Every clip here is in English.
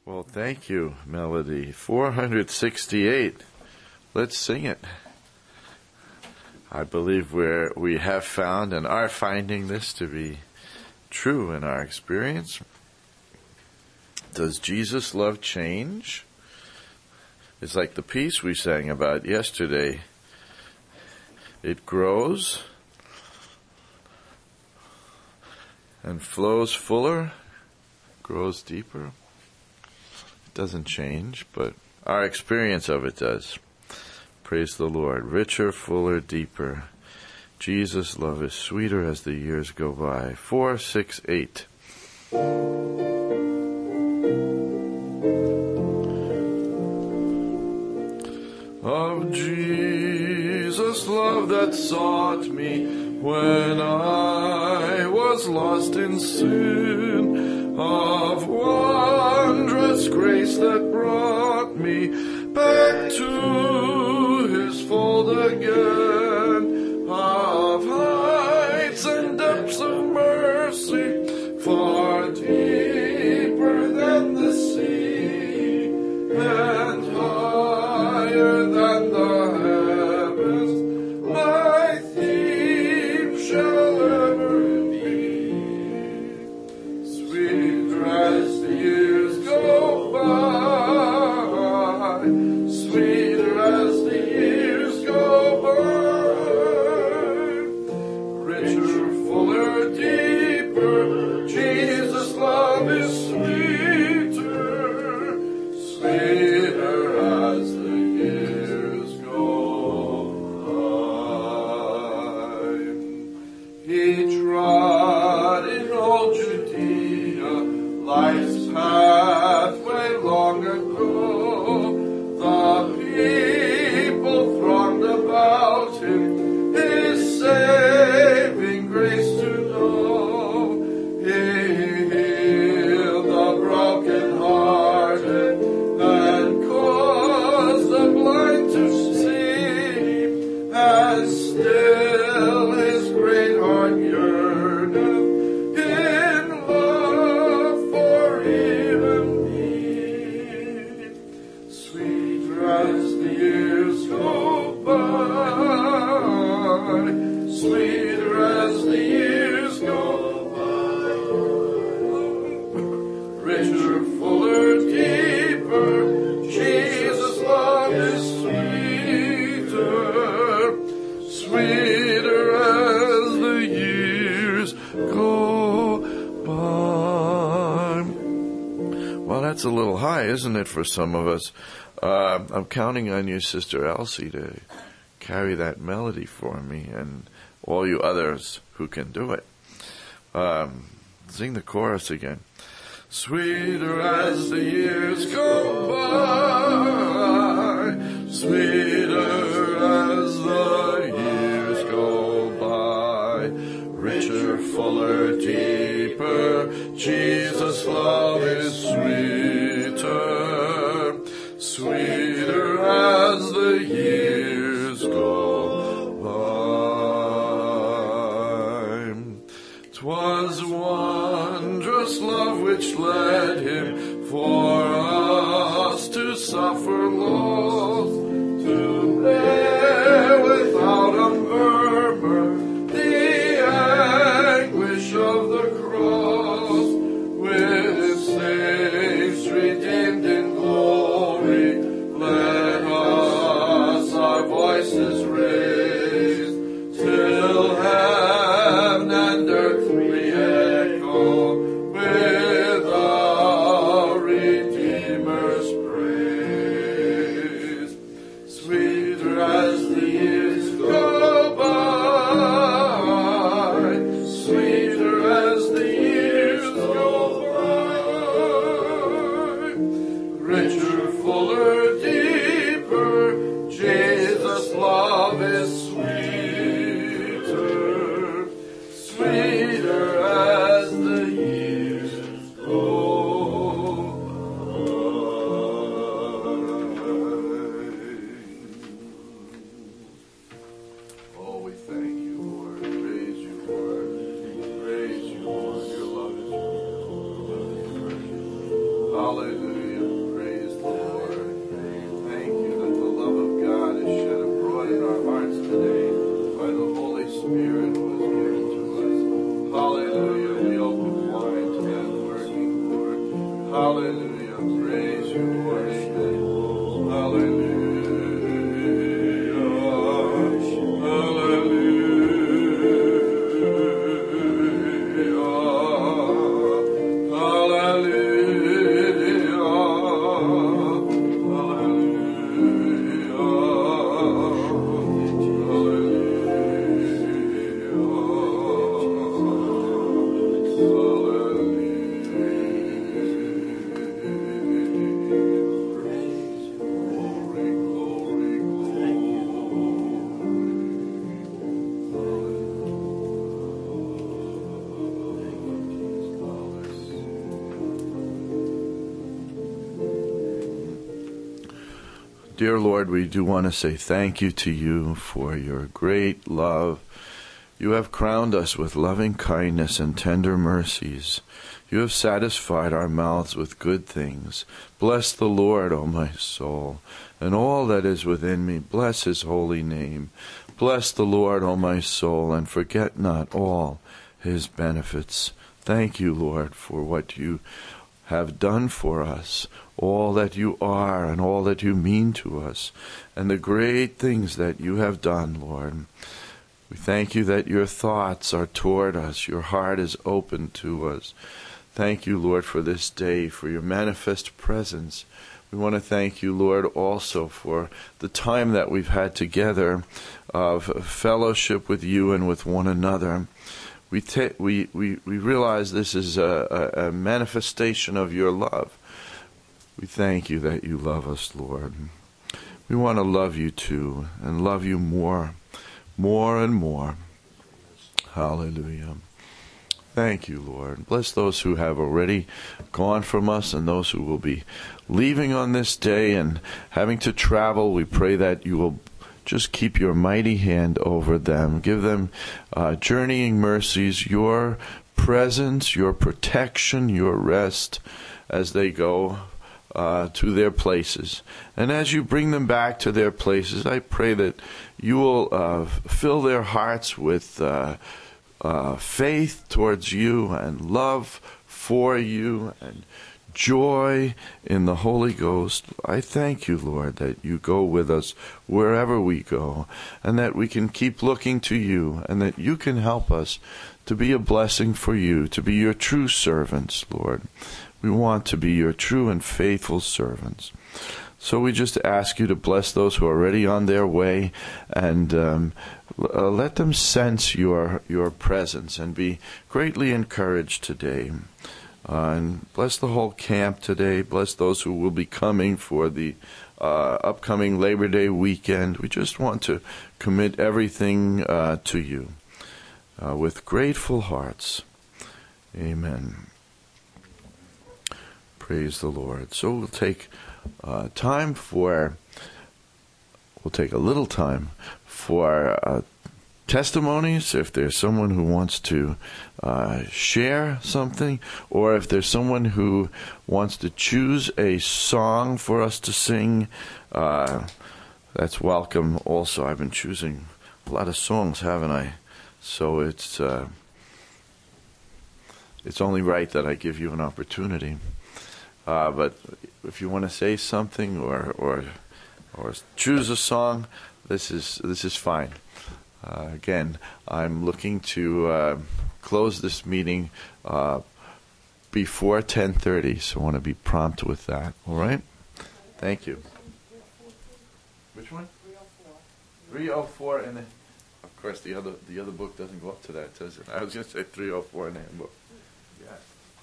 Well, thank you, Melody. 468. Let's sing it. I believe we have found and are finding this to be true in our experience. Does Jesus' love change? It's like the piece we sang about yesterday. It grows and flows fuller, grows deeper. It doesn't change, but our experience of it does. Praise the Lord. Richer, fuller, deeper. Jesus' love is sweeter as the years go by. 468. Of Jesus' love that sought me when I was lost in sin, of wondrous grace that brought me back to His fold again, of heights and depths of mercy far deeper than the sea, and higher than the heavens, my theme shall ever be. Sweeter as the years go by, sweeter as the years go by, richer, fuller, deeper, Jesus' love is sweeter, sweeter as the years go by. He trod in old Judea, life's pathway long ago. The people thronged about Him, His saving grace to know. He healed the broken-hearted and caused the blind to see, and still His great heart yearneth in love for even me. Sweeter as the years go by, sweeter as the years go by, richer, fuller, deeper, Jesus' love is sweeter, sweeter as the years go by. Well, that's a little high, isn't it, for some of us? I'm counting on you, Sister Elsie, to carry that melody for me, and all you others who can do it. Sing the chorus again. Sweeter as the years go by, sweeter as the years go by, richer, fuller, deeper, Jesus' love is sweeter, sweeter as the years go by. 'Twas wondrous love which led Him for us to suffer loss, to bear without a murmur the anguish of the cross, with saints redeemed in glory. Let us our voices raise, till heaven and earth re-echo with our Redeemer's praise. Hallelujah. Praise you, Lord. Hallelujah. Dear Lord, we do want to say thank you to you for your great love. You have crowned us with loving kindness and tender mercies. You have satisfied our mouths with good things. Bless the Lord, O my soul, and all that is within me. Bless his holy name. Bless the Lord, O my soul, and forget not all his benefits. Thank you, Lord, for what you have done for us, all that you are and all that you mean to us, and the great things that you have done, Lord. We thank you that your thoughts are toward us, your heart is open to us. Thank you, Lord, for this day, for your manifest presence. We want to thank you, Lord, also for the time that we've had together of fellowship with you and with one another. We realize this is a manifestation of your love. We thank you that you love us, Lord. We want to love you too, and love you more and more. Hallelujah. Thank you, Lord. Bless those who have already gone from us and those who will be leaving on this day and having to travel. We pray that you will just keep your mighty hand over them. Give them journeying mercies, your presence, your protection, your rest as they go to their places. And as you bring them back to their places, I pray that you will fill their hearts with faith towards you and love for you and joy in the Holy Ghost. I thank you, Lord, that you go with us wherever we go, and that we can keep looking to you, and that you can help us to be a blessing for you, to be your true servants, Lord. We want to be your true and faithful servants. So we just ask you to bless those who are already on their way, and let them sense your presence and be greatly encouraged today. And bless the whole camp today. Bless those who will be coming for the upcoming Labor Day weekend. We just want to commit everything to you with grateful hearts. Amen. Praise the Lord. So we'll take a little time for testimonies, if there's someone who wants to share something, or if there's someone who wants to choose a song for us to sing, that's welcome also. I've been choosing a lot of songs, haven't I? So it's only right that I give you an opportunity. But if you want to say something or choose a song, this is fine. Again, I'm looking to close this meeting before 10:30, so I want to be prompt with that. All right? Thank you. Which one? 304, and of course the other book doesn't go up to that, does it? I was going to say 304 in the handbook. Yes.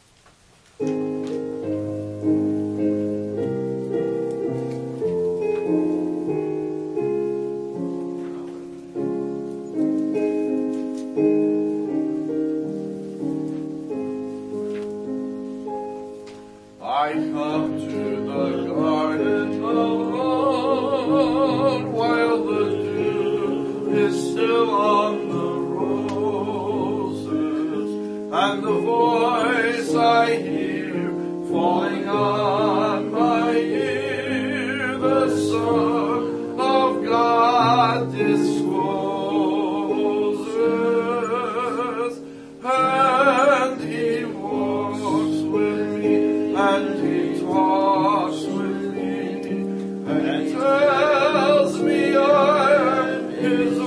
I come to the garden alone while the dew is still on the roses, and the voice I hear falling on my ear, the Son of God discloses, and he walks with me and talks with me and tells me I am his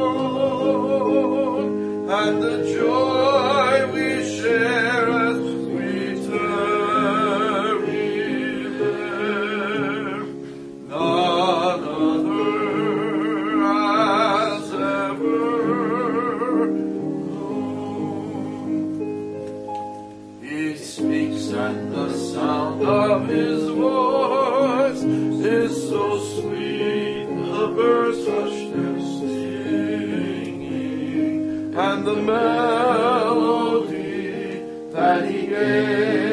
own, and the joy we share as we tarry there, none other has ever known. He speaks and the sound of his voice is so sweet, the birds hush their singing, and the melody that he gave